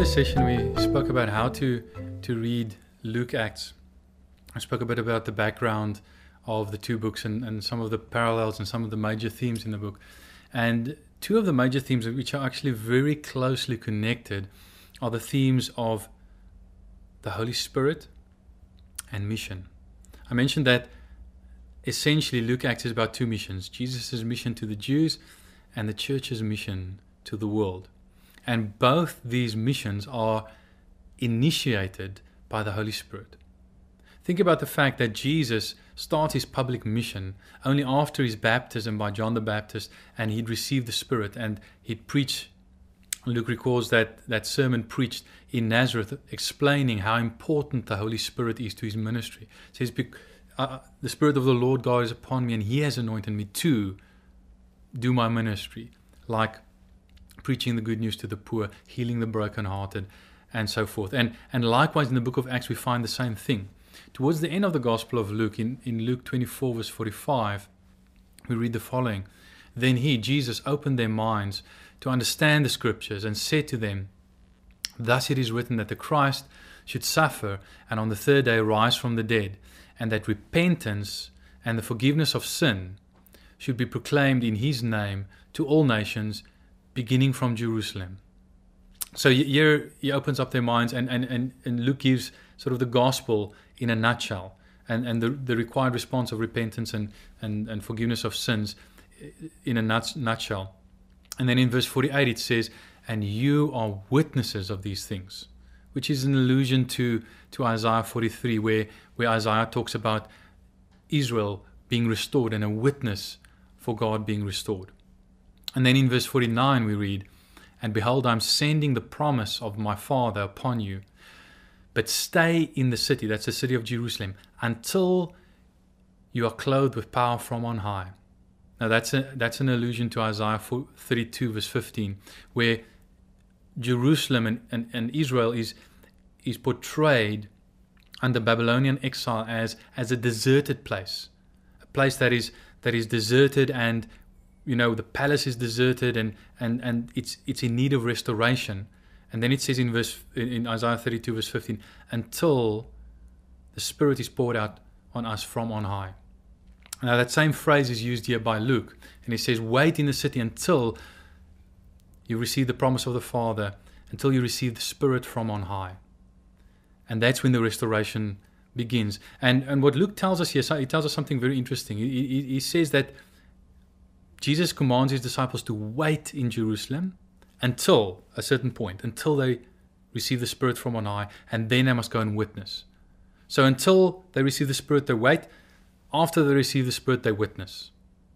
previous session, we spoke about how to read Luke Acts. I spoke a bit about the background of the two books and some of the parallels and some of the major themes in the book. And two of the major themes, which are actually very closely connected, are the themes of the Holy Spirit and mission. I mentioned that essentially Luke Acts is about two missions: Jesus' mission to the Jews and the church's mission to the world. And both these missions are initiated by the Holy Spirit. Think about the fact that Jesus starts his public mission only after his baptism by John the Baptist, and he'd received the Spirit, and he'd preach. Luke records that sermon preached in Nazareth, explaining how important the Holy Spirit is to his ministry. It says, the Spirit of the Lord God is upon me, and he has anointed me to do my ministry, like preaching the good news to the poor, healing the brokenhearted, and so forth. And likewise in the book of Acts we find the same thing. Towards the end of the Gospel of Luke, in Luke 24 verse 45, we read the following: Then he, Jesus, opened their minds to understand the Scriptures and said to them, Thus it is written that the Christ should suffer and on the third day rise from the dead, and that repentance and the forgiveness of sin should be proclaimed in his name to all nations, beginning from Jerusalem. So here he opens up their minds, and Luke gives sort of the gospel in a nutshell, and the required response of repentance and forgiveness of sins in a nutshell. And then in verse 48 it says, And you are witnesses of these things, which is an allusion to Isaiah 43, where Isaiah talks about Israel being restored and a witness for God being restored. And then in verse 49 we read, And behold, I am sending the promise of my Father upon you, but stay in the city, that's the city of Jerusalem, until you are clothed with power from on high. Now that's an allusion to Isaiah 32 verse 15, where Jerusalem and Israel is portrayed under Babylonian exile as a deserted place, a place that is deserted, and the palace is deserted, and it's in need of restoration. And then it says in Isaiah 32 verse 15, until the Spirit is poured out on us from on high. Now that same phrase is used here by Luke, and he says, wait in the city until you receive the promise of the Father, until you receive the Spirit from on high. And that's when the restoration begins. And what Luke tells us here, he tells us something very interesting. He says that Jesus commands his disciples to wait in Jerusalem until a certain point, until they receive the Spirit from on high, and then they must go and witness. So until they receive the Spirit, they wait. After they receive the Spirit, they witness.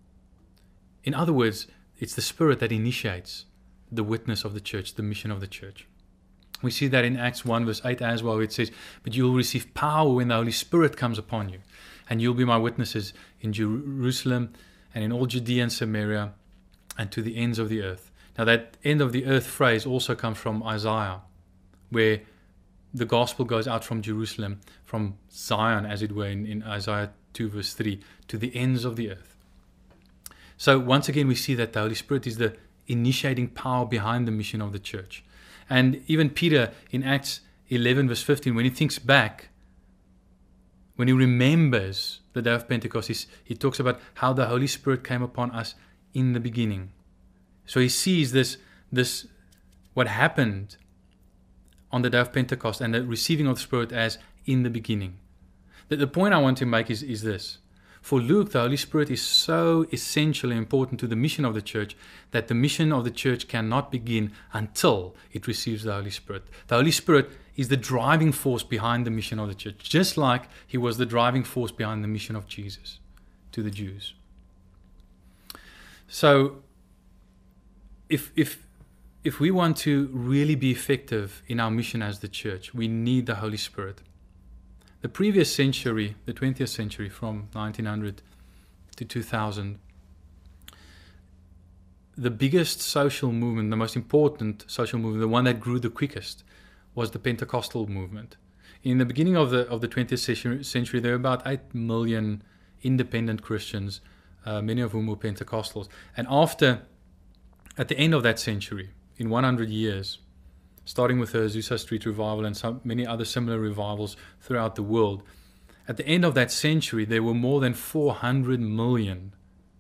In other words, it's the Spirit that initiates the witness of the church, the mission of the church. We see that in Acts 1 verse 8 as well. It says, But you will receive power when the Holy Spirit comes upon you, and you'll be my witnesses in Jerusalem and in all Judea and Samaria and to the ends of the earth. Now that end of the earth phrase also comes from Isaiah, where the gospel goes out from Jerusalem, from Zion as it were, in Isaiah 2 verse 3, to the ends of the earth. So once again we see that the Holy Spirit is the initiating power behind the mission of the church. And even Peter in Acts 11 verse 15, when he thinks back, when he remembers the day of Pentecost, he talks about how the Holy Spirit came upon us in the beginning. So he sees this what happened on the day of Pentecost and the receiving of the Spirit as in the beginning. The point I want to make is this. For Luke, the Holy Spirit is so essentially important to the mission of the church that the mission of the church cannot begin until it receives the Holy Spirit. The Holy Spirit is the driving force behind the mission of the church, just like he was the driving force behind the mission of Jesus to the Jews. So, if we want to really be effective in our mission as the church, we need the Holy Spirit. The previous century, the 20th century, from 1900 to 2000, the biggest social movement, the most important social movement, the one that grew the quickest, was the Pentecostal movement. In the beginning of the 20th century, there were about 8 million independent Christians, many of whom were Pentecostals. And at the end of that century, in 100 years, starting with the Azusa Street revival and so many other similar revivals throughout the world. At the end of that century, there were more than 400 million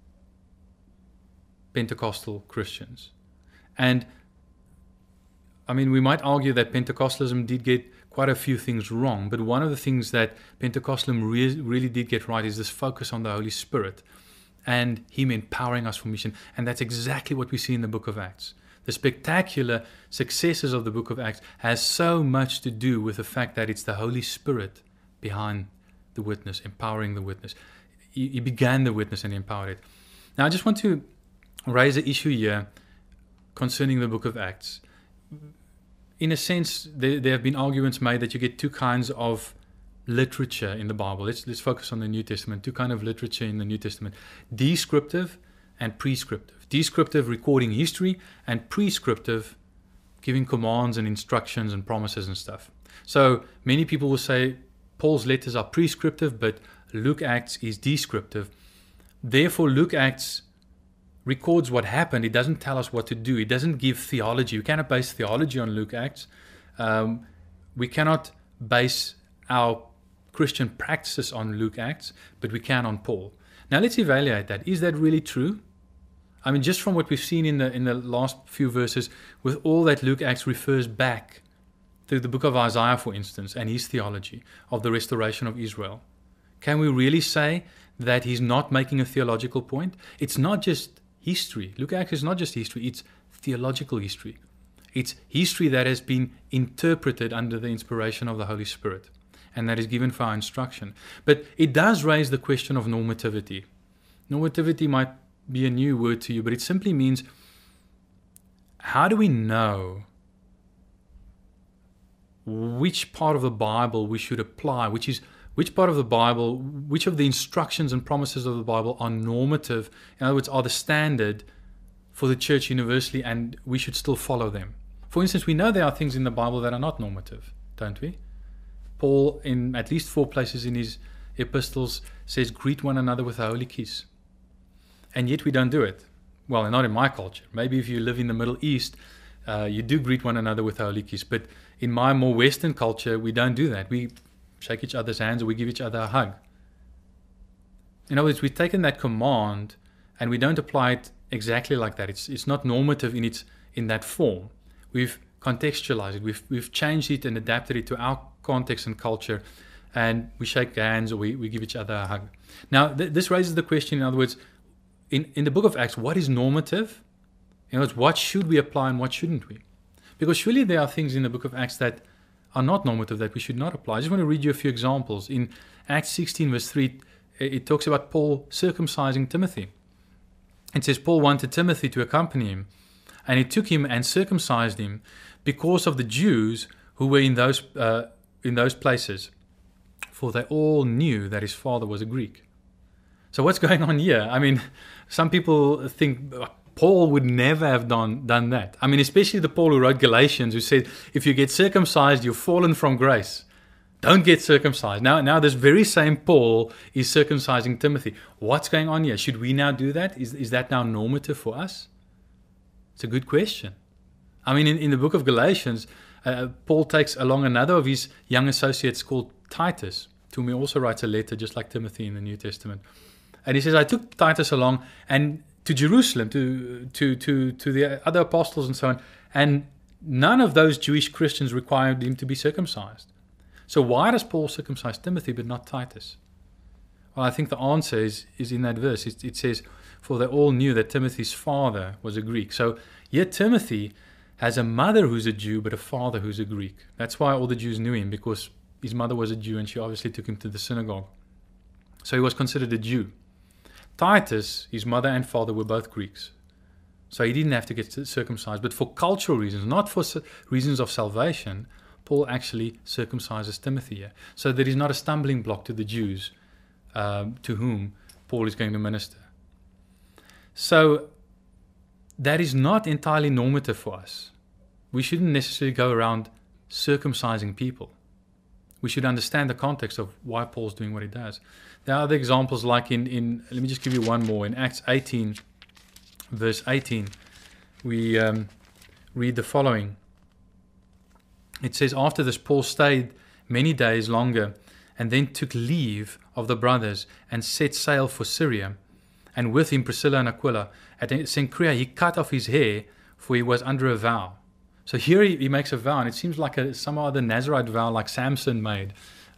Pentecostal Christians. And I mean, we might argue that Pentecostalism did get quite a few things wrong, but one of the things that Pentecostalism really did get right is this focus on the Holy Spirit and Him empowering us for mission. And that's exactly what we see in the book of Acts. The spectacular successes of the book of Acts has so much to do with the fact that it's the Holy Spirit behind the witness, empowering the witness. He began the witness and empowered it. Now, I just want to raise an issue here concerning the book of Acts. In a sense, there have been arguments made that you get two kinds of literature in the Bible. Let's focus on the New Testament. Two kinds of literature in the New Testament: descriptive and prescriptive. Descriptive, recording history, and prescriptive, giving commands and instructions and promises and stuff. So many people will say Paul's letters are prescriptive, but Luke Acts is descriptive. Therefore, Luke Acts records what happened. It doesn't tell us what to do. It doesn't give theology. We cannot base theology on Luke Acts. We cannot base our Christian practices on Luke Acts, but we can on Paul. Now let's evaluate that. Is that really true? I mean, just from what we've seen in the last few verses, with all that Luke Acts refers back to the book of Isaiah, for instance, and his theology of the restoration of Israel, can we really say that he's not making a theological point? It's not just history. Luke Acts is not just history, it's theological history. It's history that has been interpreted under the inspiration of the Holy Spirit and that is given for our instruction. But it does raise the question of normativity. Normativity might be a new word to you, but it simply means, how do we know which part of the Bible we should apply, which part of the Bible, which of the instructions and promises of the Bible are normative, in other words, are the standard for the church universally, and we should still follow them. For instance, we know there are things in the Bible that are not normative, don't we? Paul, in at least 4 places in his epistles, says, greet one another with a holy kiss. And yet we don't do it. Well, not in my culture. Maybe if you live in the Middle East, you do greet one another with a holy kiss. But in my more Western culture, we don't do that. We shake each other's hands, or we give each other a hug. In other words, we've taken that command and we don't apply it exactly like that. It's not normative in that form. We've contextualized it. We've changed it and adapted it to our context and culture, and we shake hands or we give each other a hug. Now, this raises the question, in other words, in the book of Acts, what is normative? In other words, what should we apply and what shouldn't we? Because surely there are things in the book of Acts that are not normative that we should not apply. I just want to read you a few examples. In Acts 16 verse 3, it talks about Paul circumcising Timothy. It says Paul wanted Timothy to accompany him, and he took him and circumcised him because of the Jews who were in those places, for they all knew that his father was a Greek. So what's going on here? I mean, some people think Paul would never have done that. I mean, especially the Paul who wrote Galatians, who said, if you get circumcised, you've fallen from grace. Don't get circumcised. Now this very same Paul is circumcising Timothy. What's going on here? Should we now do that? Is that now normative for us? It's a good question. I mean, in the book of Galatians, Paul takes along another of his young associates called Titus, to whom he also writes a letter, just like Timothy in the New Testament. And he says, I took Titus along and to Jerusalem, to the other apostles and so on, and none of those Jewish Christians required him to be circumcised. So why does Paul circumcise Timothy but not Titus? Well, I think the answer is in that verse. It says, for they all knew that Timothy's father was a Greek. So yet Timothy has a mother who's a Jew, but a father who's a Greek. That's why all the Jews knew him, because his mother was a Jew and she obviously took him to the synagogue. So he was considered a Jew. Titus, his mother and father were both Greeks. So he didn't have to get circumcised. But for cultural reasons, not for reasons of salvation, Paul actually circumcises Timothy here. So there is not a stumbling block to the Jews to whom Paul is going to minister. So that is not entirely normative for us. We shouldn't necessarily go around circumcising people. We should understand the context of why Paul's doing what he does. There are other examples, like in let me just give you one more. In Acts 18, verse 18, we read the following. It says, after this, Paul stayed many days longer and then took leave of the brothers and set sail for Syria. And with him Priscilla and Aquila. At Cenchrea he cut off his hair, for he was under a vow. So here he makes a vow, and it seems like some other Nazirite vow like Samson made,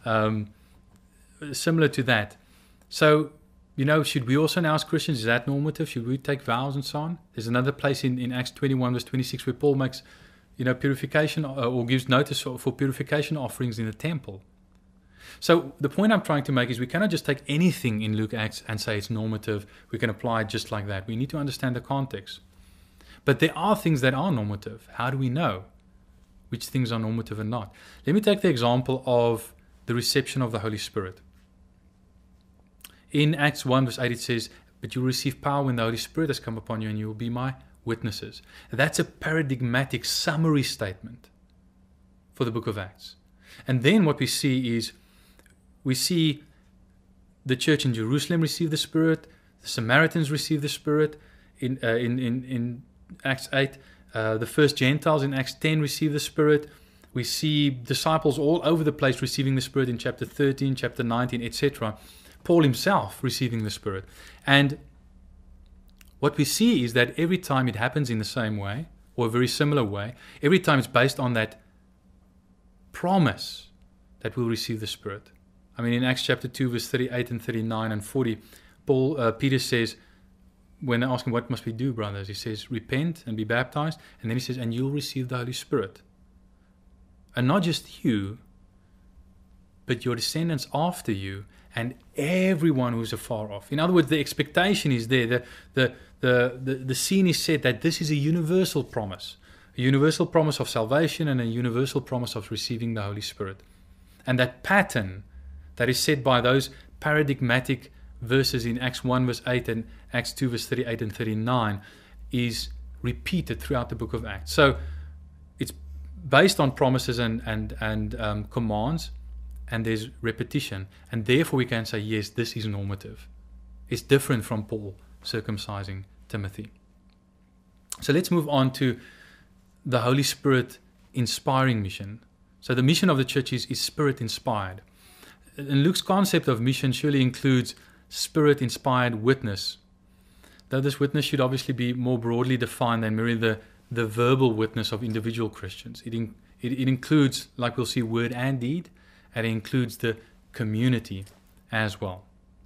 similar to that. So, should we also now as Christians, is that normative? Should we take vows and so on? There's another place in Acts 21 verse 26 where Paul makes purification or gives notice for purification offerings in the temple. So the point I'm trying to make is we cannot just take anything in Luke Acts and say it's normative. We can apply it just like that. We need to understand the context. But there are things that are normative. How do we know which things are normative and not? Let me take the example of the reception of the Holy Spirit. In Acts 1 verse 8 it says, "But you will receive power when the Holy Spirit has come upon you, and you will be my witnesses." That's a paradigmatic summary statement for the book of Acts. And then what we see is, we see the church in Jerusalem receive the Spirit, the Samaritans receive the Spirit in Acts 8, the first Gentiles in Acts 10 receive the Spirit. We see disciples all over the place receiving the Spirit in chapter 13, chapter 19, etc. Paul himself receiving the Spirit. And what we see is that every time it happens in the same way, or a very similar way, every time it's based on that promise that we'll receive the Spirit. I mean, in Acts chapter 2, verse 38 and 39 and 40, Peter says, when they ask him, what must we do, brothers? He says, repent and be baptized. And then he says, and you'll receive the Holy Spirit. And not just you, but your descendants after you, and everyone who's afar off. In other words, the expectation is there. The scene is set that this is a universal promise. A universal promise of salvation and a universal promise of receiving the Holy Spirit. And that pattern that is set by those paradigmatic verses in Acts 1 verse 8 and Acts 2 verse 38 and 39 is repeated throughout the book of Acts. So it's based on promises and commands, and there's repetition. And therefore we can say, yes, this is normative. It's different from Paul circumcising Timothy. So let's move on to the Holy Spirit inspiring mission. So the mission of the church is Spirit inspired. And Luke's concept of mission surely includes Spirit inspired witness. Though this witness should obviously be more broadly defined than merely the verbal witness of individual Christians. It includes, like we'll see, word and deed, and it includes the community as well.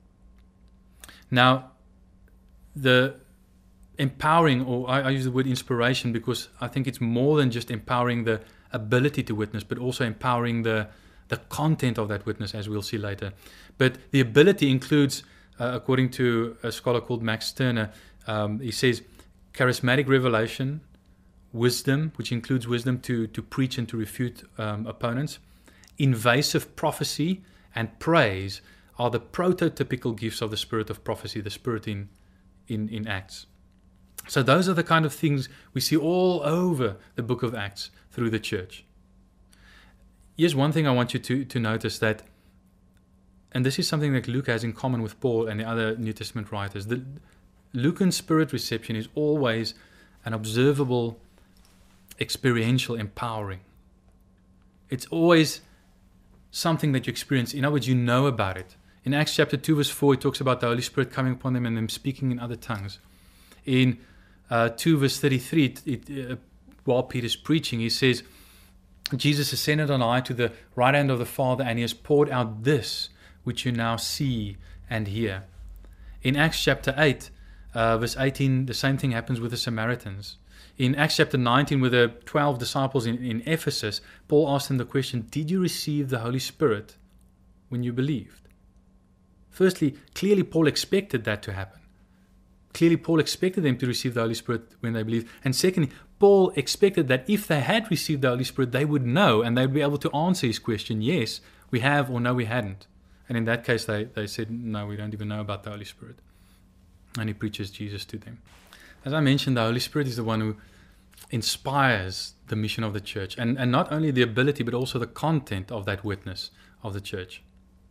Now, the empowering, or I use the word inspiration because I think it's more than just empowering the ability to witness, but also empowering the content of that witness, as we'll see later. But the ability includes, according to a scholar called Max Turner, he says, charismatic revelation, wisdom, which includes wisdom to preach and to refute opponents, invasive prophecy, and praise are the prototypical gifts of the spirit of prophecy, the spirit in Acts. So those are the kind of things we see all over the book of Acts through the church. Here's one thing I want you to notice, that, and this is something that Luke has in common with Paul and the other New Testament writers, the Lucan spirit reception is always an observable, experiential empowering. It's always something that you experience. In other words, you know about it. In Acts chapter 2 verse 4, it talks about the Holy Spirit coming upon them and them speaking in other tongues. In 2 verse 33, while Peter's preaching, he says, Jesus ascended on high to the right hand of the Father, and he has poured out this which you now see and hear. In Acts chapter 8, verse 18, the same thing happens with the Samaritans. In Acts chapter 19, with the 12 disciples in Ephesus, Paul asked them the question, did you receive the Holy Spirit when you believed? Firstly, clearly Paul expected that to happen. Clearly Paul expected them to receive the Holy Spirit when they believed. And secondly, Paul expected that if they had received the Holy Spirit, they would know and they would be able to answer his question, yes, we have, or no, we hadn't. And in that case, they said, no, we don't even know about the Holy Spirit. And he preaches Jesus to them. As I mentioned, the Holy Spirit is the one who inspires the mission of the church. And not only the ability, but also the content of that witness of the church.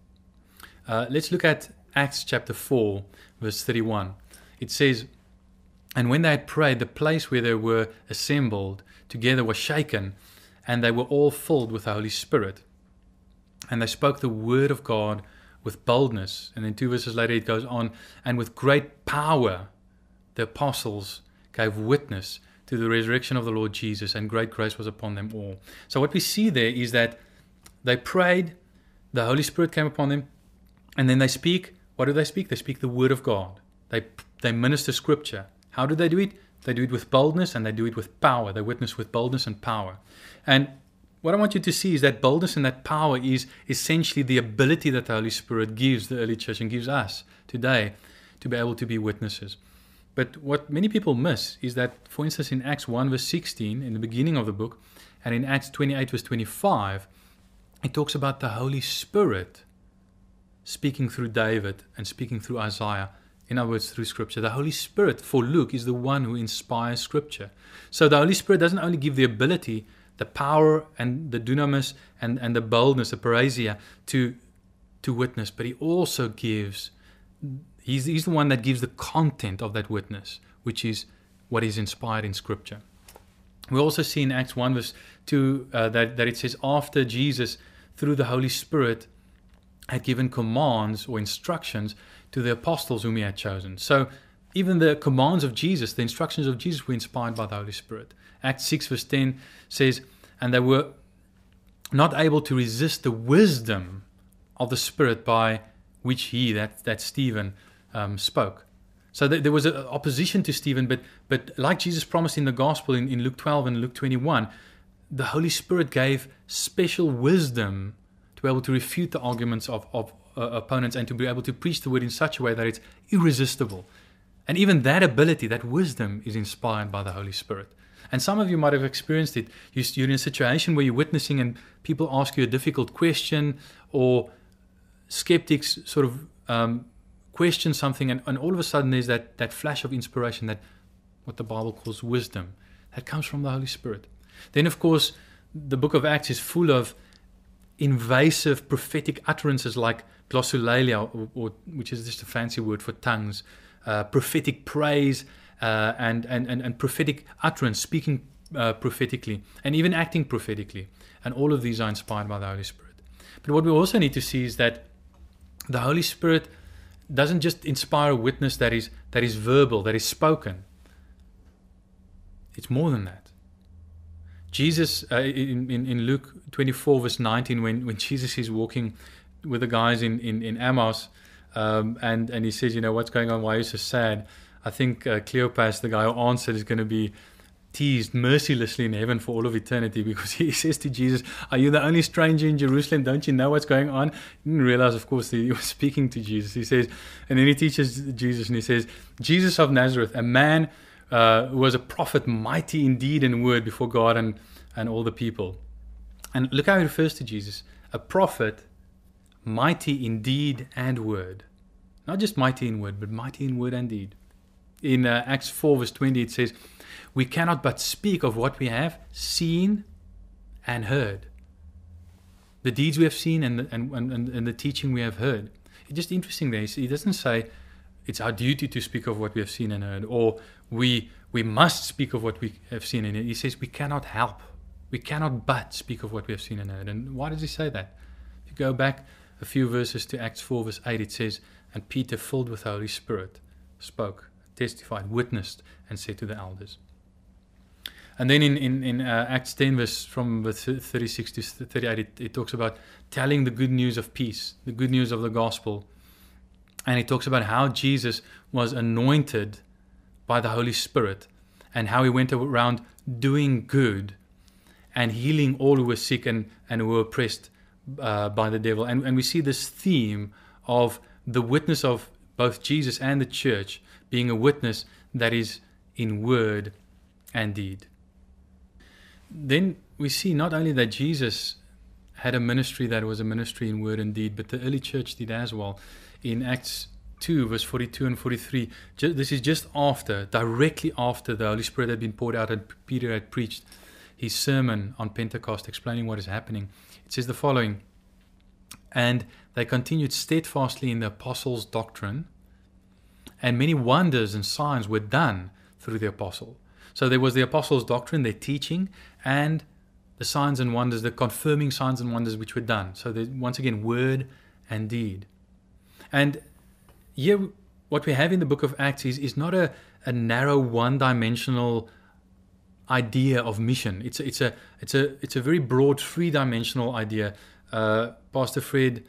Let's look at Acts chapter 4, verse 31. It says, and when they had prayed, the place where they were assembled together was shaken, and they were all filled with the Holy Spirit. And they spoke the word of God with boldness. And then 2 verses later it goes on, and with great power the apostles gave witness to the resurrection of the Lord Jesus, and great grace was upon them all. So what we see there is that they prayed, the Holy Spirit came upon them, and then they speak. What do they speak? They speak the word of God. They minister scripture. How do they do it? They do it with boldness, and they do it with power. They witness with boldness and power. And what I want you to see is that boldness and that power is essentially the ability that the Holy Spirit gives the early church and gives us today to be able to be witnesses. But what many people miss is that, for instance, in Acts 1 verse 16, in the beginning of the book, and in Acts 28 verse 25, it talks about the Holy Spirit speaking through David and speaking through Isaiah. In other words, through Scripture. The Holy Spirit, for Luke, is the one who inspires Scripture. So the Holy Spirit doesn't only give the ability, the power and the dunamis and the boldness, the parasia, to witness, but he also gives, he's the one that gives the content of that witness, which is what is inspired in Scripture. We also see in Acts 1 verse 2 that it says, after Jesus, through the Holy Spirit, had given commands or instructions to the apostles whom he had chosen. So even the commands of Jesus, the instructions of Jesus, were inspired by the Holy Spirit. Acts 6 verse 10 says, and they were not able to resist the wisdom of the Spirit by which he, that Stephen, spoke. So there was an opposition to Stephen, but like Jesus promised in the Gospel in Luke 12 and Luke 21, the Holy Spirit gave special wisdom to be able to refute the arguments of opponents and to be able to preach the word in such a way that it's irresistible. And even that ability, that wisdom, is inspired by the Holy Spirit. And some of you might have experienced it. You're in a situation where you're witnessing and people ask you a difficult question, or skeptics sort of question something, and all of a sudden there's that flash of inspiration, that what the Bible calls wisdom, that comes from the Holy Spirit. Then, of course, the book of Acts is full of invasive prophetic utterances like glossolalia, or which is just a fancy word for tongues, prophetic praise, and prophetic utterance, speaking prophetically, and even acting prophetically. And all of these are inspired by the Holy Spirit. But what we also need to see is that the Holy Spirit doesn't just inspire a witness that is verbal, that is spoken. It's more than that. Jesus, in Luke 24 verse 19, when Jesus is walking with the guys in Amos, and he says, what's going on, why are you so sad? I think Cleopas, the guy who answered, is going to be teased mercilessly in heaven for all of eternity, because he says to Jesus, are you the only stranger in Jerusalem? Don't you know what's going on? He didn't realize, of course, that he was speaking to Jesus. He says, and then he teaches Jesus, and he says, Jesus of Nazareth, a man who was a prophet, mighty in deed and word before God and all the people. And look how he refers to Jesus, a prophet, mighty in deed and word. Not just mighty in word, but mighty in word and deed. In Acts 4 verse 20 it says, we cannot but speak of what we have seen and heard. The deeds we have seen and the teaching we have heard. It's just interesting there. He doesn't say it's our duty to speak of what we have seen and heard, or we must speak of what we have seen and heard. He says we cannot help. We cannot but speak of what we have seen and heard. And why does he say that? If you go back a few verses to Acts 4 verse 8, it says, and Peter, filled with the Holy Spirit, spoke, testified, witnessed, and said to the elders. And then in Acts 10 verse from verse 36 to 38, it talks about telling the good news of peace, the good news of the gospel. And it talks about how Jesus was anointed by the Holy Spirit and how he went around doing good and healing all who were sick and who were oppressed by the devil. And we see this theme of the witness of both Jesus and the church being a witness that is in word and deed. Then we see not only that Jesus had a ministry that was a ministry in word and deed, but the early church did as well. In Acts 2 verse 42 and 43, this is just directly after the Holy Spirit had been poured out and Peter had preached his sermon on Pentecost explaining what is happening. It says the following, and they continued steadfastly in the apostles' doctrine, and many wonders and signs were done through the apostle. So there was the apostles' doctrine, their teaching, and the signs and wonders, the confirming signs and wonders which were done. So once again, word and deed. And here, what we have in the book of Acts is not a narrow, one-dimensional idea of mission. It's a very broad, three-dimensional idea. Pastor Fred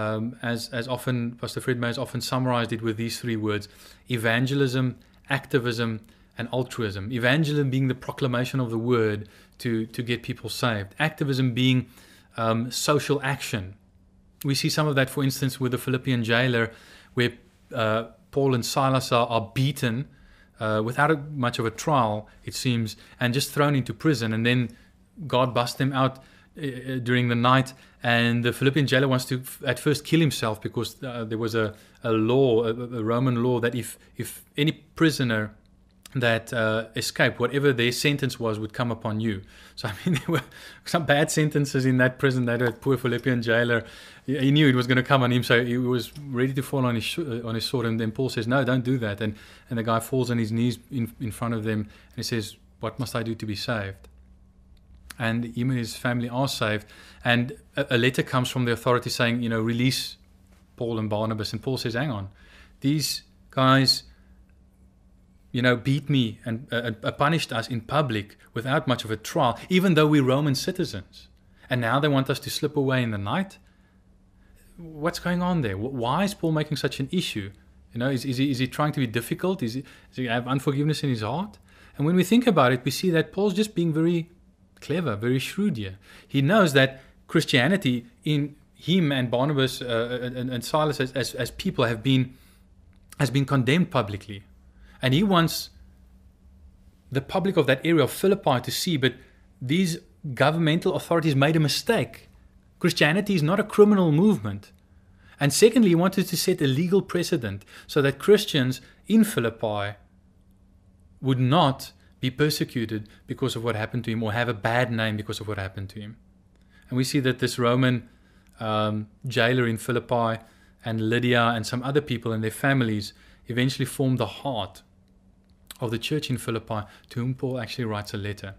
May has often summarized it with these three words: evangelism, activism, and altruism. Evangelism being the proclamation of the word to get people saved. Activism being social action. We see some of that, for instance, with the Philippian jailer, where Paul and Silas are beaten without much of a trial, it seems, and just thrown into prison. And then God busts them out during the night, and the Philippian jailer wants to at first kill himself, because there was a law, a Roman law, that if any prisoner that escaped, whatever their sentence was, would come upon you. So I mean, there were some bad sentences in that prison. That poor Philippian jailer, he knew it was going to come on him, so he was ready to fall on his sword. And then Paul says, "No, don't do that." And the guy falls on his knees in front of them, and he says, "What must I do to be saved?" And him and his family are saved. And a letter comes from the authorities saying, release Paul and Barnabas. And Paul says, "Hang on, these guys beat me and punished us in public without much of a trial, even though we're Roman citizens. And now they want us to slip away in the night? What's going on there? Why is Paul making such an issue? Is he trying to be difficult? Does he have unforgiveness in his heart?" And when we think about it, we see that Paul's just being very clever, very shrewd here. He knows that Christianity in him and Barnabas and Silas as people has been condemned publicly. And he wants the public of that area of Philippi to see, but these governmental authorities made a mistake. Christianity is not a criminal movement. And secondly, he wanted to set a legal precedent so that Christians in Philippi would not be persecuted because of what happened to him, or have a bad name because of what happened to him. And we see that this Roman jailer in Philippi and Lydia and some other people and their families eventually formed the heart of the church in Philippi, to whom Paul actually writes a letter.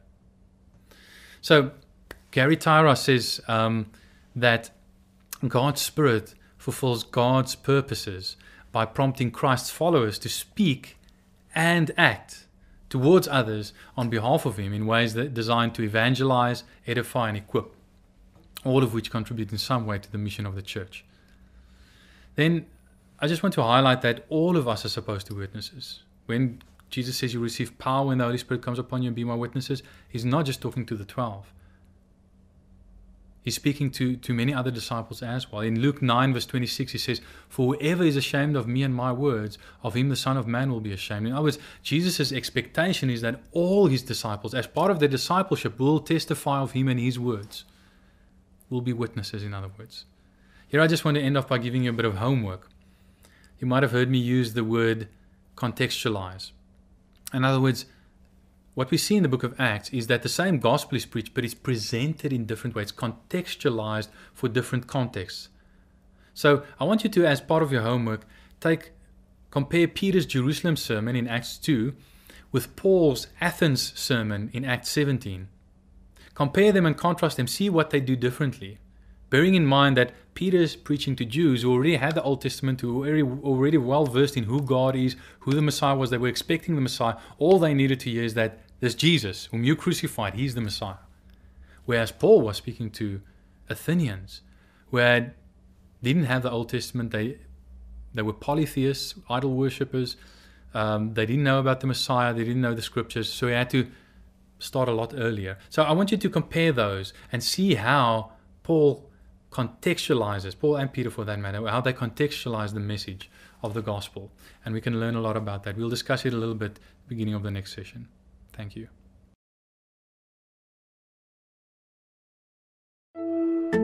So Gary Tyra says that God's Spirit fulfills God's purposes by prompting Christ's followers to speak and act towards others on behalf of him in ways that are designed to evangelize, edify, and equip, all of which contribute in some way to the mission of the church. Then I just want to highlight that all of us are supposed to be witnesses. When Jesus says you receive power when the Holy Spirit comes upon you and be my witnesses, he's not just talking to the 12. He's speaking to many other disciples as well. In Luke 9 verse 26 he says, "For whoever is ashamed of me and my words, of him the Son of Man will be ashamed." In other words, Jesus' expectation is that all his disciples, as part of their discipleship, will testify of him and his words. Will be witnesses, in other words. Here I just want to end off by giving you a bit of homework. You might have heard me use the word contextualize. In other words, what we see in the book of Acts is that the same gospel is preached, but it's presented in different ways, contextualized for different contexts. So I want you to, as part of your homework, compare Peter's Jerusalem sermon in Acts 2 with Paul's Athens sermon in Acts 17. Compare them and contrast them, see what they do differently. Bearing in mind that Peter's preaching to Jews who already had the Old Testament, who were already well versed in who God is, who the Messiah was. They were expecting the Messiah. All they needed to hear is that this Jesus, whom you crucified, he's the Messiah. Whereas Paul was speaking to Athenians, who didn't have the Old Testament. They were polytheists, idol worshippers. They didn't know about the Messiah. They didn't know the scriptures. So he had to start a lot earlier. So I want you to compare those and see how Paul and Peter for that matter, how they contextualize the message of the gospel. And we can learn a lot about that. We'll discuss it a little bit at the beginning of the next session. Thank you.